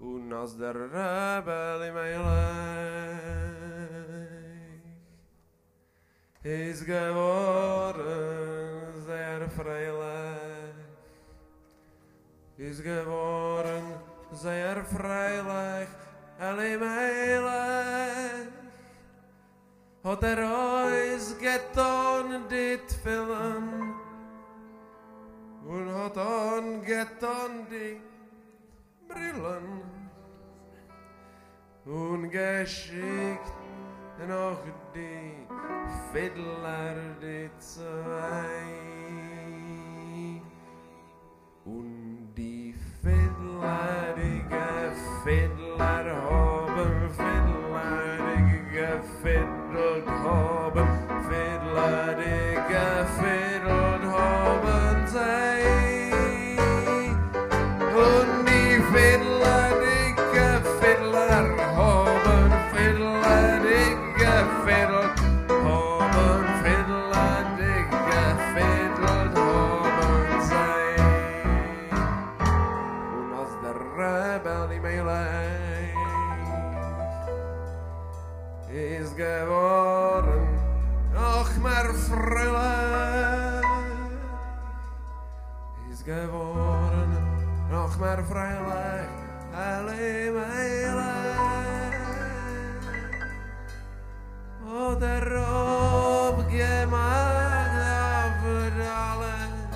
u nás der rebeli mejlech ist geworden sehr freilich, ist geworden sehr freilich, Eli mejlech hat uns getan dit Film und hat getan die Brillen und geschickt noch die Fiddler, die zwei. Und die Fiddler, die Fiddler haben, Fiddler, die gefiddelt haben, Fiddler, die gefiddelt haben, sei. Und die Fiddler, die gefiddler haben, Fiddler, die gefiddelt haben, Fiddler, die gefiddelt haben, sei. Und als der Rebel die Melech ist geworden noch mehr fröhlich, ist geworden noch mehr freilich, alle Melech. Oh, der Rob gemacht auf alle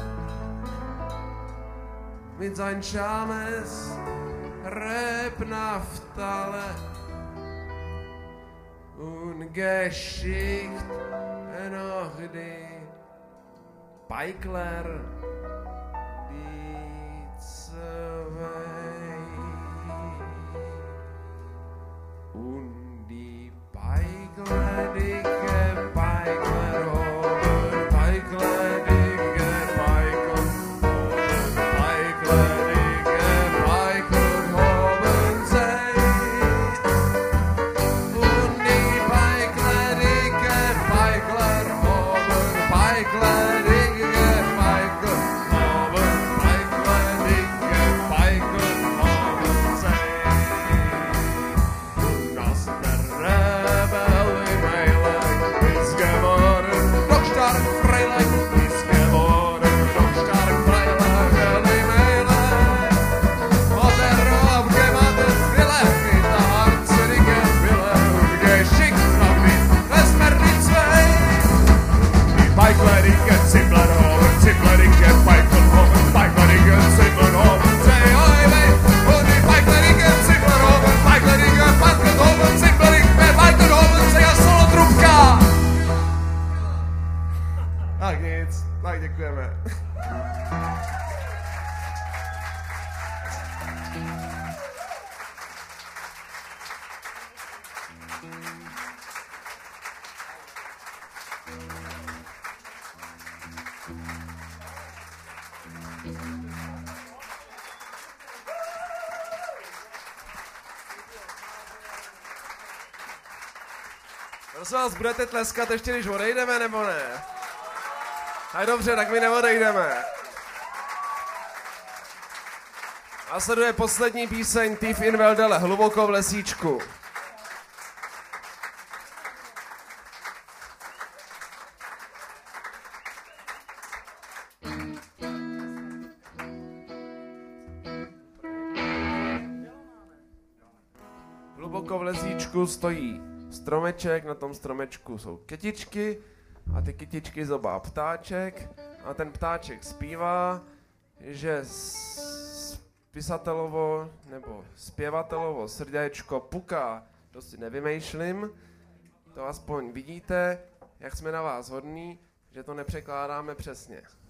mit sein Schames Rebnaftale und geschickt noch die Beikler, die zwei. Und die Beikler, die Beikler haben, Beikler, die Beikler haben, Beikler, die Beikler haben, sei. Und die Beikler, die Beikler haben, Beikler, die Beikler haben, Beikler, die Beikler haben, sei. Und aus der Rebel in Meilen ist geworden, noch stark freilich, ist geworden, noch stark freilich, in Meilen. Und der Rob gemacht es vielleicht mit der hartzinnige Wille und geschickt noch mit, dass wir die zwei. Die Beiklerige Zimmler haben, Zimmlerige Beikler haben, Beiklerige Zimmler haben, sei oi wei. Und die Beiklerige Zimmler haben, Beiklerige Beikler haben, Zimmlerige Beikler haben, sei a solo trubka. Tak nic, tak děkujeme. Prosím vás, budete tleskat ještě, když odejdeme, nebo ne? Tak dobře, tak my neodejdeme. A sleduje poslední píseň Thief in Veldele, Hluboko v lesíčku. Hluboko v lesíčku stojí stromeček, na tom stromečku jsou kytičky a ty kytičky zobá ptáček a ten ptáček zpívá, že spisatelovo nebo zpěvatelovo srdéčko puká, to si nevymýšlím, to aspoň vidíte, jak jsme na vás hodní, že to nepřekládáme přesně.